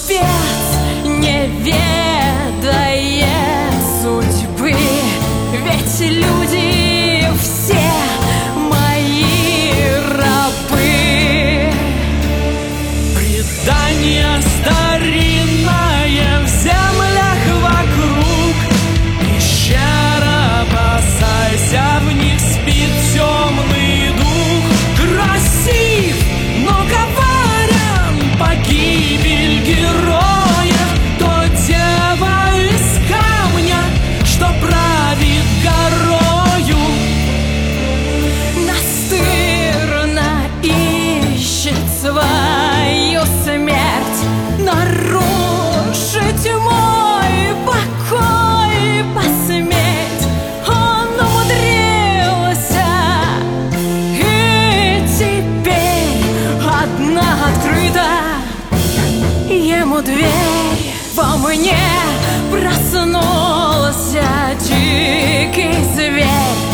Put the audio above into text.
не ведает судьбы, ведь люди все мои рабы. Предание старинное в землях вокруг, пещера, опасайся, в них спит темный дух. Красив, но коварен, погибель героев, то дева из камня, что правит горою. Настырно ищет свою смерть, нарушить мой покой посметь. Он умудрился, и теперь одна открыта ему дверь. Во мне проснулся дикий зверь.